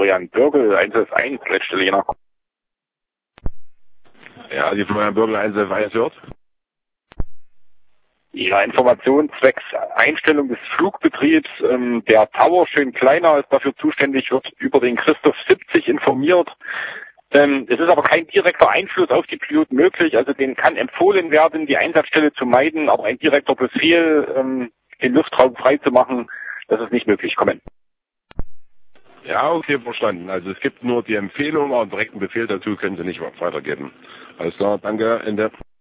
Florian Bürgel, 111, Leitstelle Jena. Ja, die Florian Bürgel 111 hört. Ja, Information zwecks Einstellung des Flugbetriebs. Der Tower schön kleiner ist dafür zuständig, wird über den Christoph 70 informiert. Es ist aber kein direkter Einfluss auf die Piloten möglich, also denen kann empfohlen werden, die Einsatzstelle zu meiden, aber ein direkter Befehl, den Luftraum frei zu machen, das ist nicht möglich. Kommen. Ja, okay, verstanden. Also es gibt nur die Empfehlung, aber einen direkten Befehl dazu können Sie nicht weitergeben. Alles klar, danke, Ende.